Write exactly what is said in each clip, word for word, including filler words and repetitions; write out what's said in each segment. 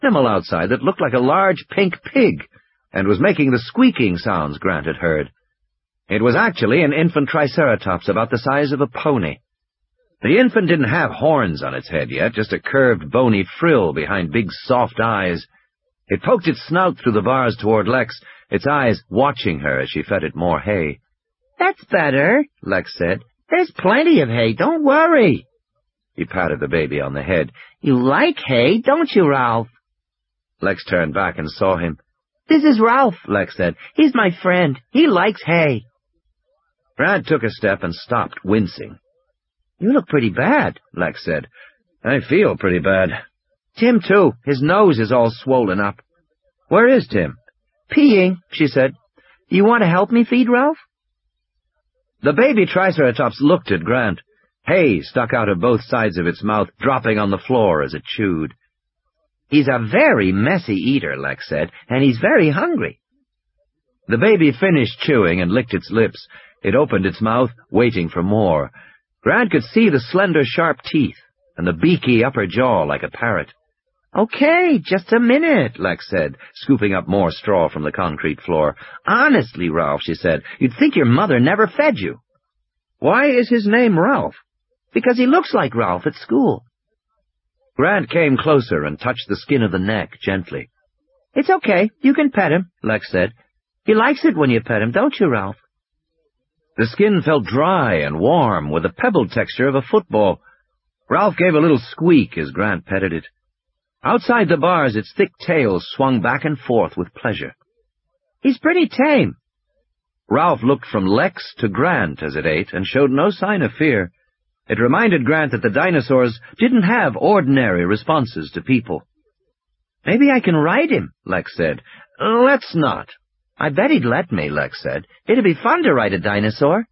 animal outside that looked like a large pink pig, and was making the squeaking sounds Grant had heard. It was actually an infant Triceratops about the size of a pony. The infant didn't have horns on its head yet, just a curved, bony frill behind big, soft eyes. It poked its snout through the bars toward Lex, its eyes watching her as she fed it more hay. "That's better," Lex said. "There's plenty of hay, don't worry." He patted the baby on the head. "You like hay, don't you, Ralph?" Lex turned back and saw him. "This is Ralph," Lex said. "He's my friend. He likes hay." Grant took a step and stopped, wincing. "You look pretty bad," Lex said. "I feel pretty bad." "Tim, too. His nose is all swollen up." "Where is Tim?" "Peeing," she said. "Do you want to help me feed Ralph?" The baby Triceratops looked at Grant. Hay stuck out of both sides of its mouth, dropping on the floor as it chewed. "He's a very messy eater," Lex said, "and he's very hungry." The baby finished chewing and licked its lips. It opened its mouth, waiting for more. Grant could see the slender, sharp teeth, and the beaky upper jaw like a parrot. "Okay, just a minute," Lex said, scooping up more straw from the concrete floor. "Honestly, Ralph," she said, "you'd think your mother never fed you." "Why is his name Ralph?" "Because he looks like Ralph at school." Grant came closer and touched the skin of the neck gently. "It's okay, you can pet him," Lex said. "He likes it when you pet him, don't you, Ralph?" The skin felt dry and warm, with the pebbled texture of a football. Ralph gave a little squeak as Grant petted it. Outside the bars, its thick tail swung back and forth with pleasure. "He's pretty tame." Ralph looked from Lex to Grant as it ate and showed no sign of fear. It reminded Grant that the dinosaurs didn't have ordinary responses to people. "Maybe I can ride him," Lex said. "Let's not." "I bet he'd let me," Lex said. "It'd be fun to ride a dinosaur."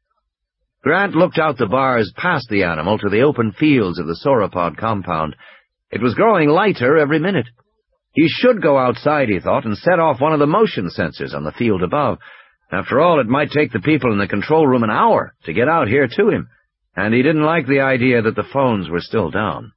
Grant looked out the bars past the animal to the open fields of the sauropod compound. It was growing lighter every minute. He should go outside, he thought, and set off one of the motion sensors on the field above. After all, it might take the people in the control room an hour to get out here to him, and he didn't like the idea that the phones were still down.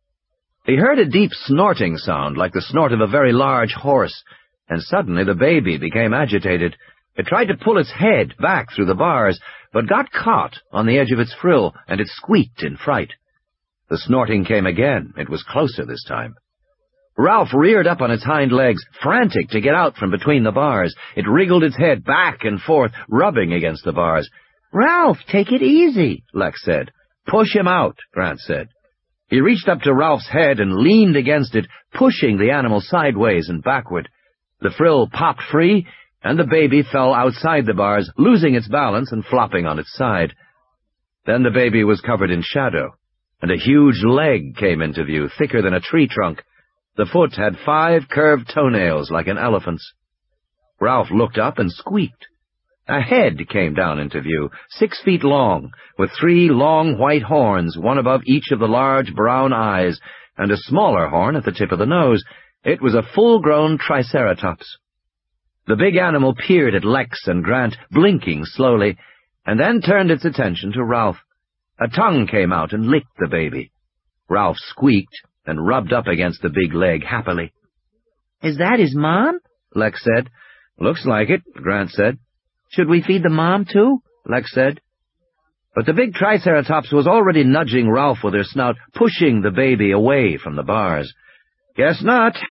He heard a deep snorting sound, like the snort of a very large horse, and suddenly the baby became agitated. It tried to pull its head back through the bars, but got caught on the edge of its frill, and it squeaked in fright. The snorting came again. It was closer this time. Ralph reared up on its hind legs, frantic to get out from between the bars. It wriggled its head back and forth, rubbing against the bars. "Ralph, take it easy," Lex said. "Push him out," Grant said. He reached up to Ralph's head and leaned against it, pushing the animal sideways and backward. The frill popped free, and the baby fell outside the bars, losing its balance and flopping on its side. Then the baby was covered in shadow, and a huge leg came into view, thicker than a tree trunk. The foot had five curved toenails like an elephant's. Ralph looked up and squeaked. A head came down into view, six feet long, with three long white horns, one above each of the large brown eyes, and a smaller horn at the tip of the nose. It was a full-grown Triceratops. The big animal peered at Lex and Grant, blinking slowly, and then turned its attention to Ralph. A tongue came out and licked the baby. Ralph squeaked and rubbed up against the big leg happily. "Is that his mom?" Lex said. "Looks like it," Grant said. "Should we feed the mom, too?" Lex said. But the big Triceratops was already nudging Ralph with her snout, pushing the baby away from the bars. "Guess not,"